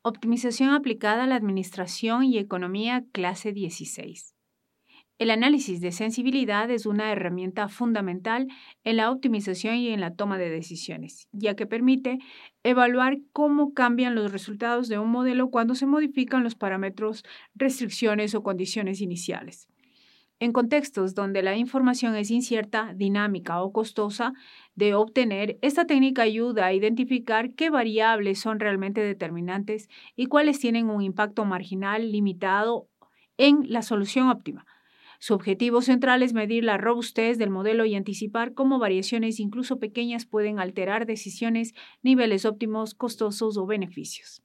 Optimización aplicada a la administración y economía clase 16. El análisis de sensibilidad es una herramienta fundamental en la optimización y en la toma de decisiones, ya que permite evaluar cómo cambian los resultados de un modelo cuando se modifican los parámetros, restricciones o condiciones iniciales. En contextos donde la información es incierta, dinámica o costosa de obtener, esta técnica ayuda a identificar qué variables son realmente determinantes y cuáles tienen un impacto marginal limitado en la solución óptima. Su objetivo central es medir la robustez del modelo y anticipar cómo variaciones incluso pequeñas pueden alterar decisiones, niveles óptimos, costosos o beneficios.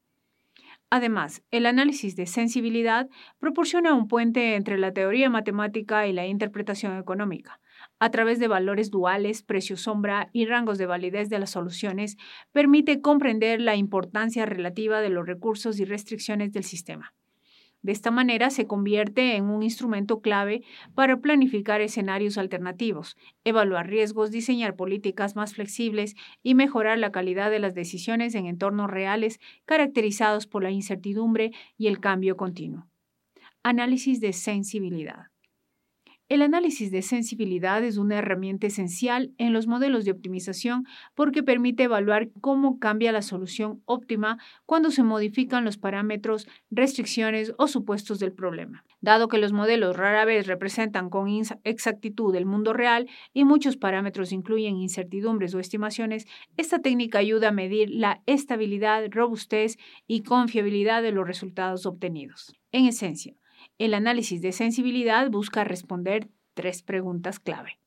Además, el análisis de sensibilidad proporciona un puente entre la teoría matemática y la interpretación económica. A través de valores duales, precio sombra y rangos de validez de las soluciones, permite comprender la importancia relativa de los recursos y restricciones del sistema. De esta manera se convierte en un instrumento clave para planificar escenarios alternativos, evaluar riesgos, diseñar políticas más flexibles y mejorar la calidad de las decisiones en entornos reales caracterizados por la incertidumbre y el cambio continuo. Análisis de sensibilidad. El análisis de sensibilidad es una herramienta esencial en los modelos de optimización porque permite evaluar cómo cambia la solución óptima cuando se modifican los parámetros, restricciones o supuestos del problema. Dado que los modelos rara vez representan con exactitud el mundo real y muchos parámetros incluyen incertidumbres o estimaciones, esta técnica ayuda a medir la estabilidad, robustez y confiabilidad de los resultados obtenidos. En esencia, el análisis de sensibilidad busca responder 3 preguntas clave.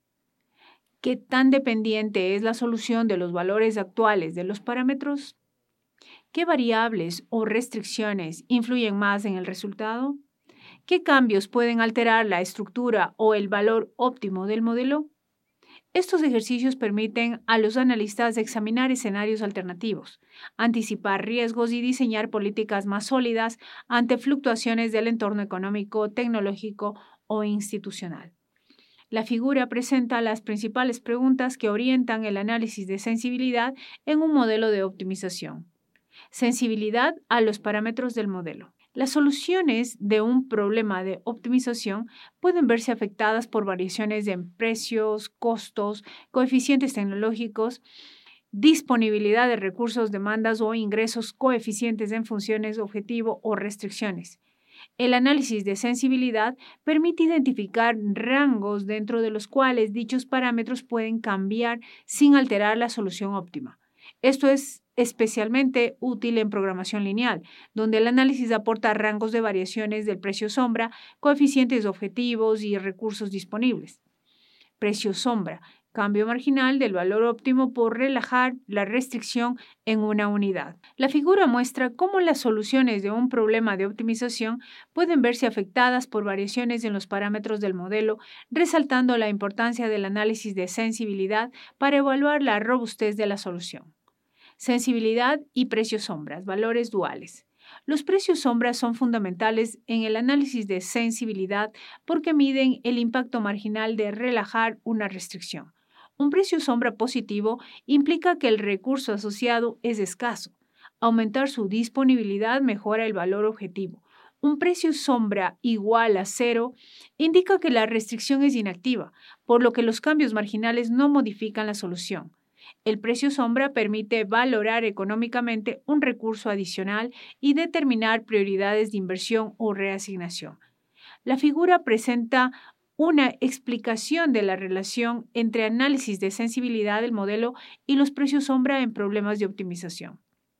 ¿Qué tan dependiente es la solución de los valores actuales de los parámetros? ¿Qué variables o restricciones influyen más en el resultado? ¿Qué cambios pueden alterar la estructura o el valor óptimo del modelo? Estos ejercicios permiten a los analistas examinar escenarios alternativos, anticipar riesgos y diseñar políticas más sólidas ante fluctuaciones del entorno económico, tecnológico o institucional. La figura presenta las principales preguntas que orientan el análisis de sensibilidad en un modelo de optimización. Sensibilidad a los parámetros del modelo. Las soluciones de un problema de optimización pueden verse afectadas por variaciones en precios, costos, coeficientes tecnológicos, disponibilidad de recursos, demandas o ingresos, coeficientes en funciones, objetivo o restricciones. El análisis de sensibilidad permite identificar rangos dentro de los cuales dichos parámetros pueden cambiar sin alterar la solución óptima. Esto es especialmente útil en programación lineal, donde el análisis aporta rangos de variaciones del precio sombra, coeficientes objetivos y recursos disponibles. Precio sombra, cambio marginal del valor óptimo por relajar la restricción en una unidad. La figura muestra cómo las soluciones de un problema de optimización pueden verse afectadas por variaciones en los parámetros del modelo, resaltando la importancia del análisis de sensibilidad para evaluar la robustez de la solución. Sensibilidad y precios sombras, valores duales. Los precios sombras son fundamentales en el análisis de sensibilidad porque miden el impacto marginal de relajar una restricción. Un precio sombra positivo implica que el recurso asociado es escaso. Aumentar su disponibilidad mejora el valor objetivo. Un precio sombra igual a 0 indica que la restricción es inactiva, por lo que los cambios marginales no modifican la solución. El precio sombra permite valorar económicamente un recurso adicional y determinar prioridades de inversión o reasignación. La figura presenta una explicación de la relación entre análisis de sensibilidad del modelo y los precios sombra en problemas de optimización.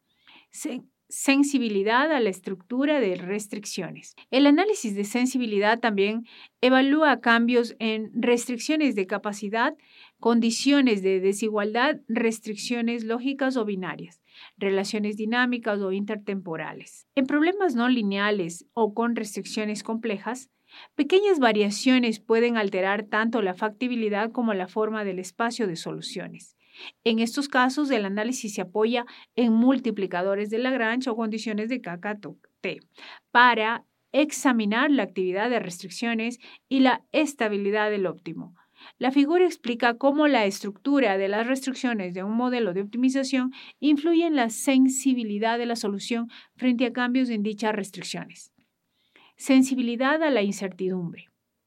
Sensibilidad a la estructura de restricciones. El análisis de sensibilidad también evalúa cambios en restricciones de capacidad, condiciones de desigualdad, restricciones lógicas o binarias, relaciones dinámicas o intertemporales. En problemas no lineales o con restricciones complejas, pequeñas variaciones pueden alterar tanto la factibilidad como la forma del espacio de soluciones. En estos casos, el análisis se apoya en multiplicadores de Lagrange o condiciones de KKT para examinar la actividad de restricciones y la estabilidad del óptimo. La figura explica cómo la estructura de las restricciones de un modelo de optimización influye en la sensibilidad de la solución frente a cambios en dichas restricciones. Sensibilidad a la incertidumbre.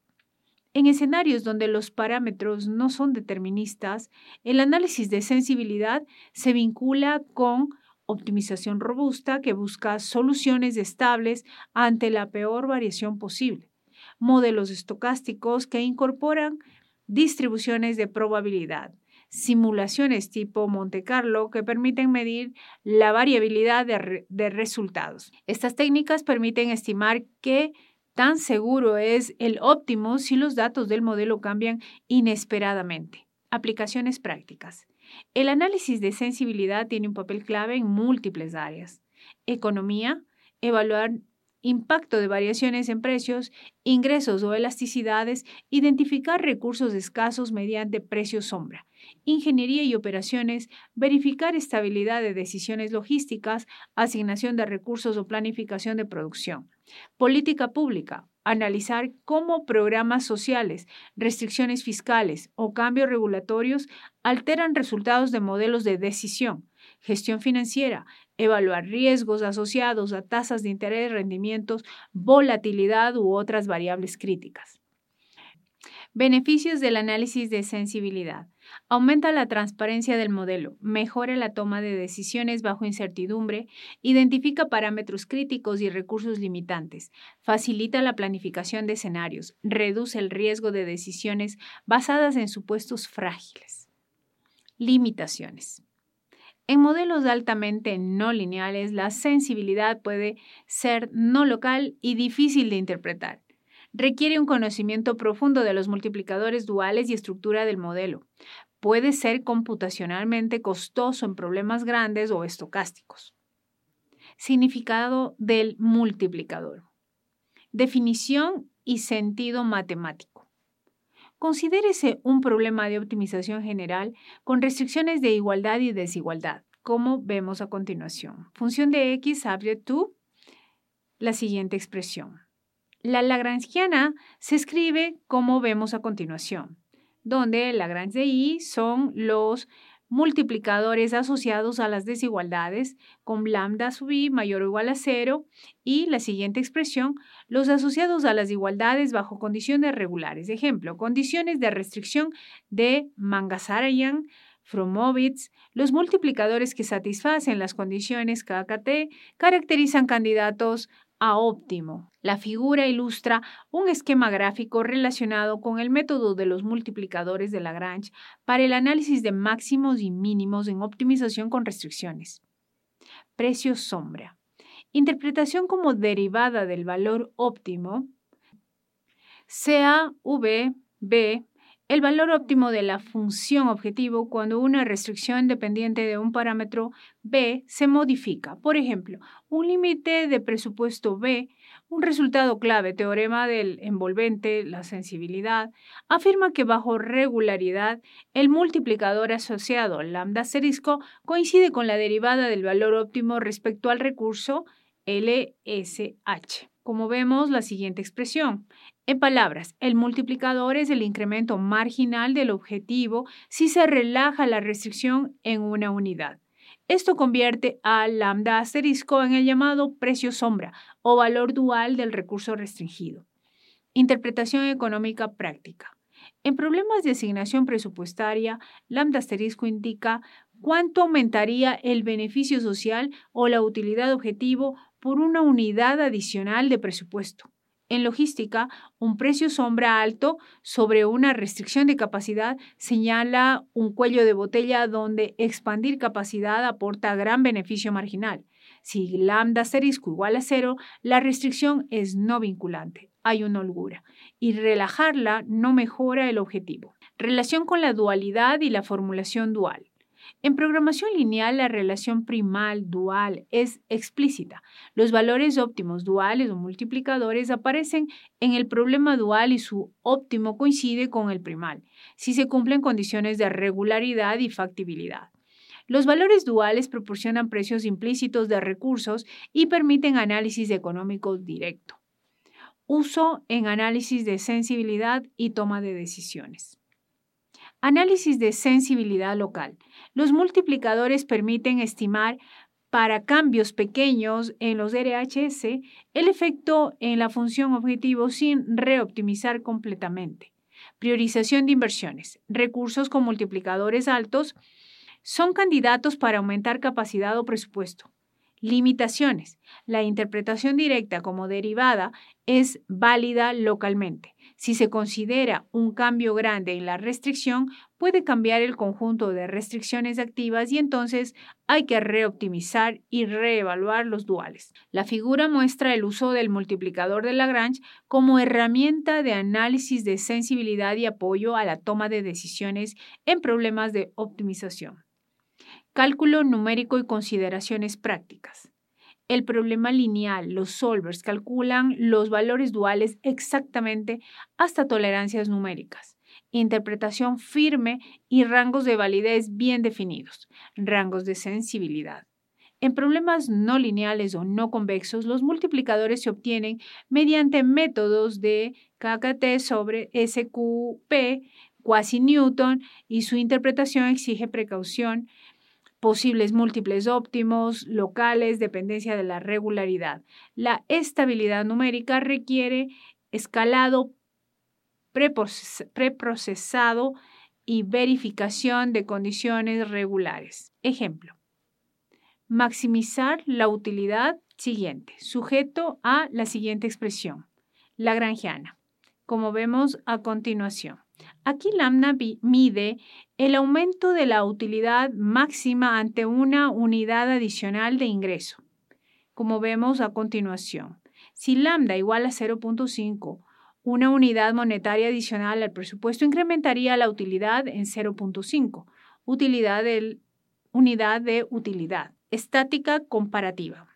En escenarios donde los parámetros no son deterministas, el análisis de sensibilidad se vincula con optimización robusta que busca soluciones estables ante la peor variación posible, modelos estocásticos que incorporan distribuciones de probabilidad, simulaciones tipo Monte Carlo que permiten medir la variabilidad de resultados. Estas técnicas permiten estimar qué tan seguro es el óptimo si los datos del modelo cambian inesperadamente. Aplicaciones prácticas. El análisis de sensibilidad tiene un papel clave en múltiples áreas. Economía, evaluar impacto de variaciones en precios, ingresos o elasticidades, identificar recursos escasos mediante precios sombra. Ingeniería y operaciones, verificar estabilidad de decisiones logísticas, asignación de recursos o planificación de producción. Política pública, analizar cómo programas sociales, restricciones fiscales o cambios regulatorios alteran resultados de modelos de decisión. Gestión financiera, evaluar riesgos asociados a tasas de interés, rendimientos, volatilidad u otras variables críticas. Beneficios del análisis de sensibilidad. Aumenta la transparencia del modelo, mejora la toma de decisiones bajo incertidumbre, identifica parámetros críticos y recursos limitantes, facilita la planificación de escenarios, reduce el riesgo de decisiones basadas en supuestos frágiles. Limitaciones. En modelos altamente no lineales, la sensibilidad puede ser no local y difícil de interpretar. Requiere un conocimiento profundo de los multiplicadores duales y estructura del modelo. Puede ser computacionalmente costoso en problemas grandes o estocásticos. Significado del multiplicador. Definición y sentido matemático. Considérese un problema de optimización general con restricciones de igualdad y desigualdad, como vemos a continuación. Función de x subject to la siguiente expresión. La lagrangiana se escribe como vemos a continuación, donde el Lagrange de I son los multiplicadores asociados a las desigualdades con lambda sub I mayor o igual a 0 y la siguiente expresión, los asociados a las igualdades bajo condiciones regulares. Ejemplo, condiciones de restricción de Mangasarian, Fromovitz. Los multiplicadores que satisfacen las condiciones KKT caracterizan candidatos a óptimo. La figura ilustra un esquema gráfico relacionado con el método de los multiplicadores de Lagrange para el análisis de máximos y mínimos en optimización con restricciones. Precio sombra. Interpretación como derivada del valor óptimo. CAVB, el valor óptimo de la función objetivo cuando una restricción dependiente de un parámetro B se modifica. Por ejemplo, un límite de presupuesto B, un resultado clave, teorema del envolvente, la sensibilidad, afirma que bajo regularidad el multiplicador asociado lambda asterisco coincide con la derivada del valor óptimo respecto al recurso LSH. Como vemos, la siguiente expresión. En palabras, el multiplicador es el incremento marginal del objetivo si se relaja la restricción en una unidad. Esto convierte a lambda asterisco en el llamado precio sombra o valor dual del recurso restringido. Interpretación económica práctica. En problemas de asignación presupuestaria, lambda asterisco indica cuánto aumentaría el beneficio social o la utilidad objetivo por una unidad adicional de presupuesto. En logística, un precio sombra alto sobre una restricción de capacidad señala un cuello de botella donde expandir capacidad aporta gran beneficio marginal. Si lambda asterisco igual a 0, la restricción es no vinculante, hay una holgura, y relajarla no mejora el objetivo. Relación con la dualidad y la formulación dual. En programación lineal, la relación primal-dual es explícita. Los valores óptimos duales o multiplicadores aparecen en el problema dual y su óptimo coincide con el primal, si se cumplen condiciones de regularidad y factibilidad. Los valores duales proporcionan precios implícitos de recursos y permiten análisis económico directo. Uso en análisis de sensibilidad y toma de decisiones. Análisis de sensibilidad local. Los multiplicadores permiten estimar para cambios pequeños en los RHS el efecto en la función objetivo sin reoptimizar completamente. Priorización de inversiones. Recursos con multiplicadores altos son candidatos para aumentar capacidad o presupuesto. Limitaciones. La interpretación directa como derivada es válida localmente. Si se considera un cambio grande en la restricción, puede cambiar el conjunto de restricciones activas y entonces hay que reoptimizar y reevaluar los duales. La figura muestra el uso del multiplicador de Lagrange como herramienta de análisis de sensibilidad y apoyo a la toma de decisiones en problemas de optimización. Cálculo numérico y consideraciones prácticas. El problema lineal, los solvers calculan los valores duales exactamente hasta tolerancias numéricas. Interpretación firme y rangos de validez bien definidos. Rangos de sensibilidad. En problemas no lineales o no convexos, los multiplicadores se obtienen mediante métodos de KKT sobre SQP, quasi-Newton, y su interpretación exige precaución, posibles múltiples óptimos, locales, dependencia de la regularidad. La estabilidad numérica requiere escalado preprocesado y verificación de condiciones regulares. Ejemplo. Maximizar la utilidad siguiente, sujeto a la siguiente expresión, lagrangiana, como vemos a continuación. Aquí lambda mide el aumento de la utilidad máxima ante una unidad adicional de ingreso, como vemos a continuación. Si lambda igual a 0.5, una unidad monetaria adicional al presupuesto incrementaría la utilidad en 0.5, unidad de utilidad. Estática comparativa.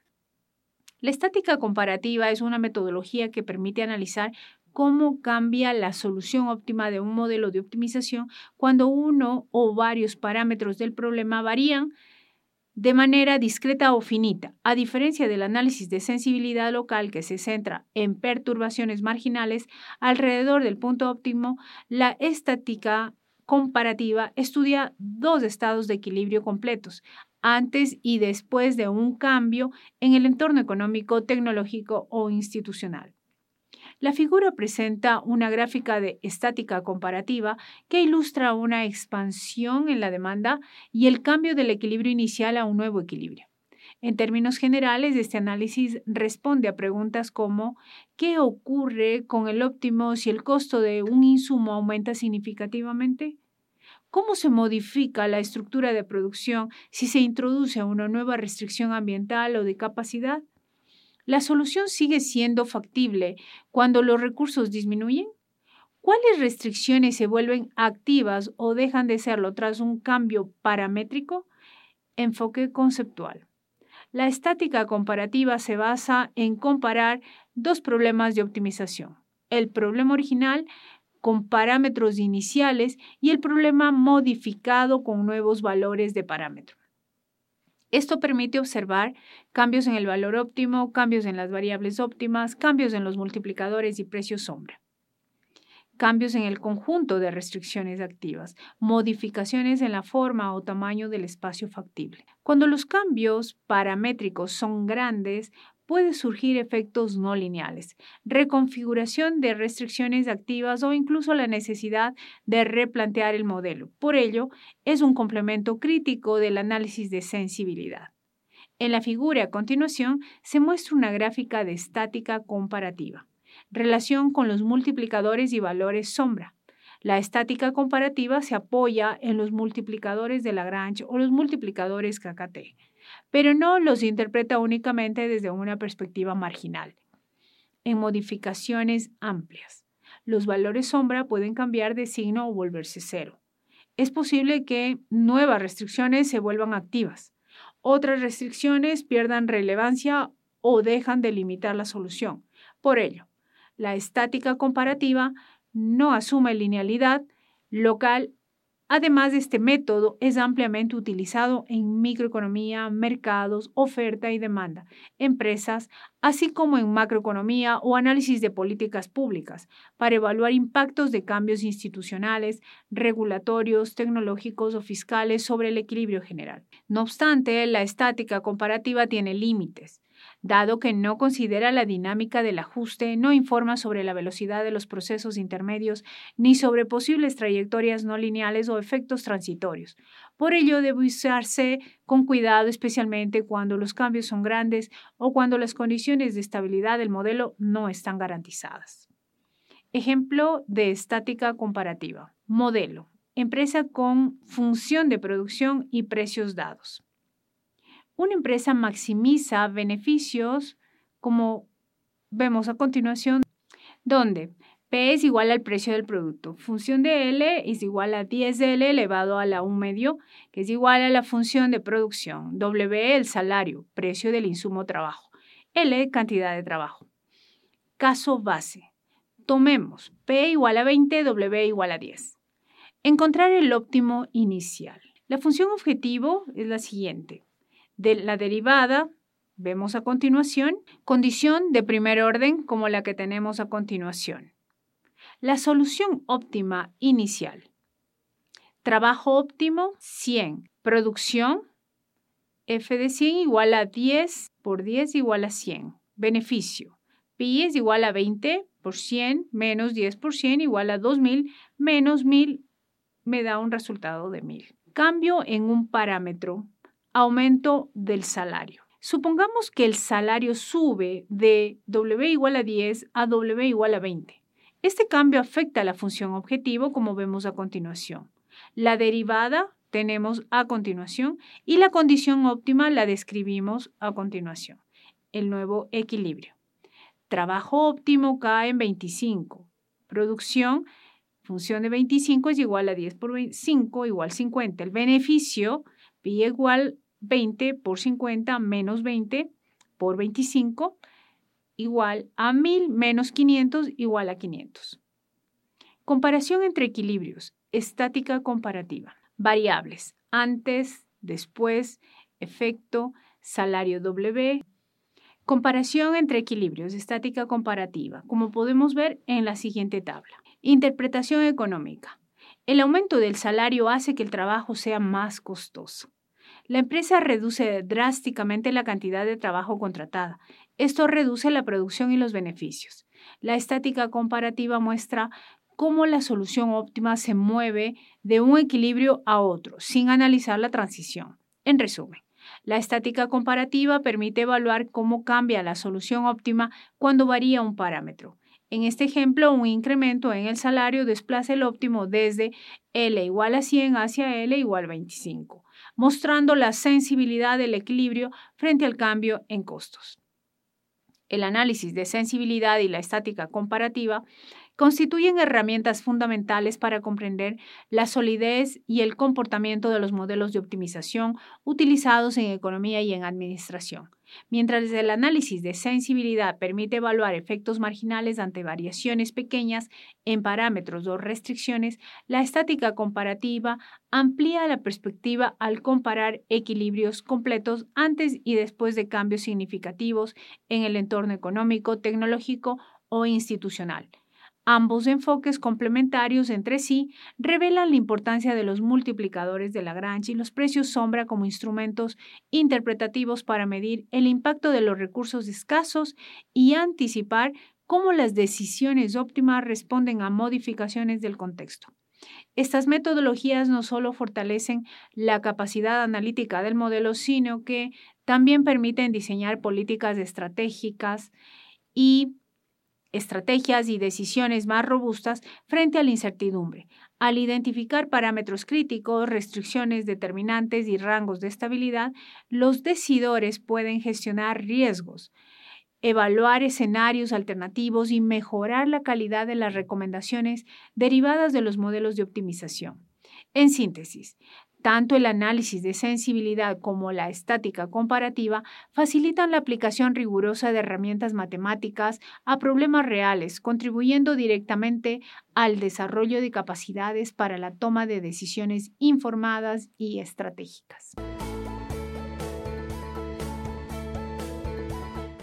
La estática comparativa es una metodología que permite analizar cómo cambia la solución óptima de un modelo de optimización cuando uno o varios parámetros del problema varían de manera discreta o finita. A diferencia del análisis de sensibilidad local que se centra en perturbaciones marginales alrededor del punto óptimo, la estática comparativa estudia dos estados de equilibrio completos, antes y después de un cambio en el entorno económico, tecnológico o institucional. La figura presenta una gráfica de estática comparativa que ilustra una expansión en la demanda y el cambio del equilibrio inicial a un nuevo equilibrio. En términos generales, este análisis responde a preguntas como ¿qué ocurre con el óptimo si el costo de un insumo aumenta significativamente? ¿Cómo se modifica la estructura de producción si se introduce una nueva restricción ambiental o de capacidad? ¿La solución sigue siendo factible cuando los recursos disminuyen? ¿Cuáles restricciones se vuelven activas o dejan de serlo tras un cambio paramétrico? Enfoque conceptual. La estática comparativa se basa en comparar dos problemas de optimización: el problema original con parámetros iniciales y el problema modificado con nuevos valores de parámetro. Esto permite observar cambios en el valor óptimo, cambios en las variables óptimas, cambios en los multiplicadores y precios sombra, cambios en el conjunto de restricciones activas, modificaciones en la forma o tamaño del espacio factible. Cuando los cambios paramétricos son grandes, puede surgir efectos no lineales, reconfiguración de restricciones activas o incluso la necesidad de replantear el modelo. Por ello, es un complemento crítico del análisis de sensibilidad. En la figura a continuación se muestra una gráfica de estática comparativa. Relación con los multiplicadores y valores sombra. La estática comparativa se apoya en los multiplicadores de Lagrange o los multiplicadores KKT, pero no los interpreta únicamente desde una perspectiva marginal. En modificaciones amplias, los valores sombra pueden cambiar de signo o volverse cero. Es posible que nuevas restricciones se vuelvan activas, otras restricciones pierdan relevancia o dejan de limitar la solución. Por ello, la estática comparativa no asume linealidad local Además, este método es ampliamente utilizado en microeconomía, mercados, oferta y demanda, empresas, así como en macroeconomía o análisis de políticas públicas, para evaluar impactos de cambios institucionales, regulatorios, tecnológicos o fiscales sobre el equilibrio general. No obstante, la estática comparativa tiene límites. Dado que no considera la dinámica del ajuste, no informa sobre la velocidad de los procesos intermedios ni sobre posibles trayectorias no lineales o efectos transitorios. Por ello, debe usarse con cuidado, especialmente cuando los cambios son grandes o cuando las condiciones de estabilidad del modelo no están garantizadas. Ejemplo de estática comparativa. Modelo. Empresa con función de producción y precios dados. Una empresa maximiza beneficios, como vemos a continuación, donde P es igual al precio del producto. Función de L es igual a 10 de L elevado a la 1 medio, que es igual a la función de producción. W, el salario, precio del insumo trabajo. L, cantidad de trabajo. Caso base. Tomemos P igual a 20, W igual a 10. Encontrar el óptimo inicial. La función objetivo es la siguiente. De la derivada, vemos a continuación, condición de primer orden como la que tenemos a continuación. La solución óptima inicial. Trabajo óptimo, 100. Producción, F de 100 igual a 10 por 10 igual a 100. Beneficio, pi es igual a 20 por 100 menos 10 por 100 igual a 2000 menos 1000 me da un resultado de 1000. Cambio en un parámetro. Aumento del salario. Supongamos que el salario sube de W igual a 10 a W igual a 20. Este cambio afecta a la función objetivo, como vemos a continuación. La derivada tenemos a continuación y la condición óptima la describimos a continuación. El nuevo equilibrio. Trabajo óptimo cae en 25. Producción, función de 25 es igual a 10 por 5 igual 50. El beneficio, pi igual 20 por 50 menos 20 por 25 igual a 1000 menos 500 igual a 500. Comparación entre equilibrios. Estática comparativa. Variables. Antes, después, efecto, salario W. Comparación entre equilibrios. Estática comparativa, como podemos ver en la siguiente tabla. Interpretación económica. El aumento del salario hace que el trabajo sea más costoso. La empresa reduce drásticamente la cantidad de trabajo contratada. Esto reduce la producción y los beneficios. La estática comparativa muestra cómo la solución óptima se mueve de un equilibrio a otro, sin analizar la transición. En resumen, la estática comparativa permite evaluar cómo cambia la solución óptima cuando varía un parámetro. En este ejemplo, un incremento en el salario desplaza el óptimo desde L igual a 100 hacia L igual a 25, mostrando la sensibilidad del equilibrio frente al cambio en costos. El análisis de sensibilidad y la estática comparativa constituyen herramientas fundamentales para comprender la solidez y el comportamiento de los modelos de optimización utilizados en economía y en administración. Mientras el análisis de sensibilidad permite evaluar efectos marginales ante variaciones pequeñas en parámetros o restricciones, la estática comparativa amplía la perspectiva al comparar equilibrios completos antes y después de cambios significativos en el entorno económico, tecnológico o institucional. Ambos enfoques complementarios entre sí revelan la importancia de los multiplicadores de Lagrange y los precios sombra como instrumentos interpretativos para medir el impacto de los recursos escasos y anticipar cómo las decisiones óptimas responden a modificaciones del contexto. Estas metodologías no solo fortalecen la capacidad analítica del modelo, sino que también permiten diseñar políticas estratégicas y estrategias y decisiones más robustas frente a la incertidumbre, al identificar parámetros críticos, restricciones determinantes y rangos de estabilidad. Los decidores pueden gestionar riesgos, evaluar escenarios alternativos y mejorar la calidad de las recomendaciones derivadas de los modelos de optimización. En síntesis, Tanto el análisis de sensibilidad como la estática comparativa facilitan la aplicación rigurosa de herramientas matemáticas a problemas reales, contribuyendo directamente al desarrollo de capacidades para la toma de decisiones informadas y estratégicas.